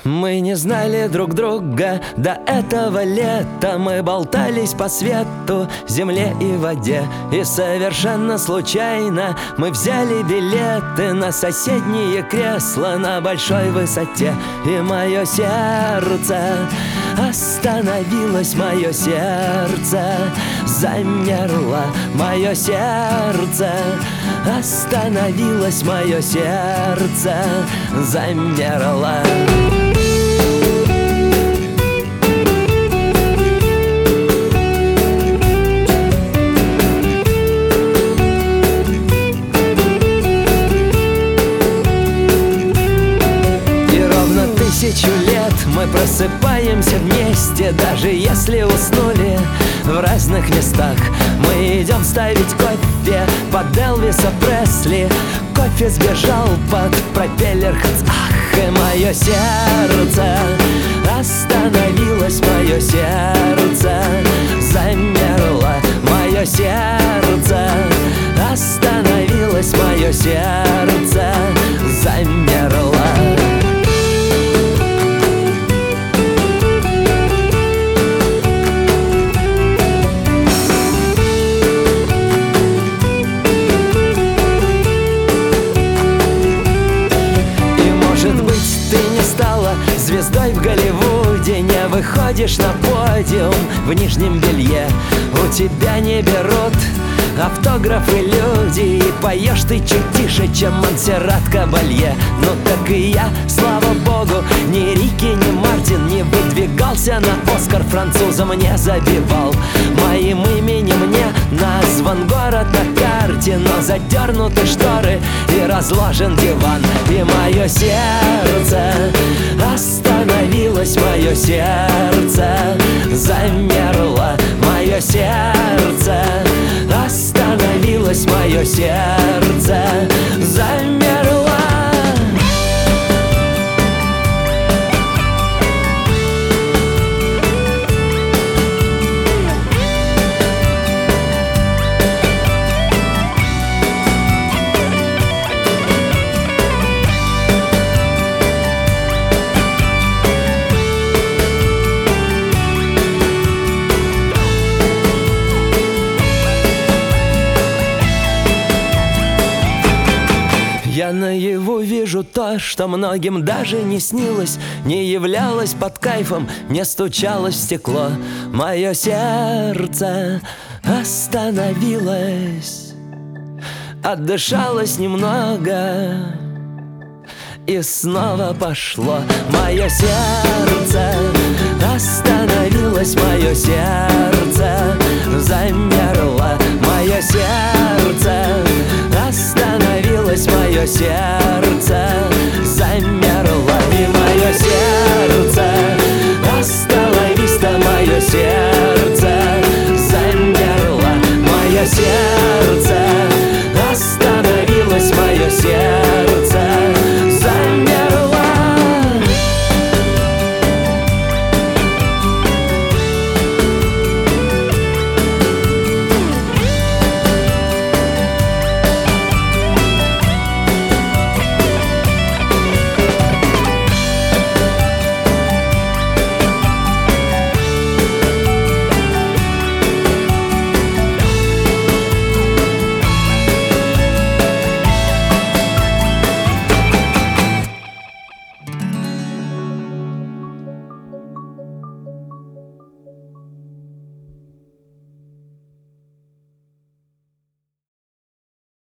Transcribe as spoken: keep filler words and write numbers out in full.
Мы не знали друг друга до этого лета. Мы болтались по свету, земле и воде. И совершенно случайно мы взяли билеты на соседние кресла на большой высоте. И мое сердце остановилось, мое сердце замерло, мое сердце остановилось, мое сердце замерло. Тысячу лет мы просыпаемся вместе, даже если уснули в разных местах. Мы идем ставить кофе под Элвиса Пресли. Кофе сбежал под пропеллер Ханс. Ах, и мое сердце остановилось, мое сердце замерло, мое сердце остановилось, мое сердце замерло. Звездой в Голливуде, не выходишь на подиум в нижнем белье. У тебя не берут автографы люди, и поешь ты чуть тише, чем Монсеррат Кабалье. Ну так и я, слава богу, ни Рики, ни Мартин не выдвигался на Оскар, французам не забивал. Моим именем не назван город на карте, но задернуты шторы и разложен диван. И мое сердце остановилось, мое сердце замерло, мое сердце остановилось, мое сердце замерло. Я наяву вижу то, что многим даже не снилось, не являлось под кайфом, не стучалось в стекло. Мое сердце остановилось, отдышалось немного и снова пошло. Мое сердце остановилось, мое сердце замерло, мое сердце остановилось, мое сердце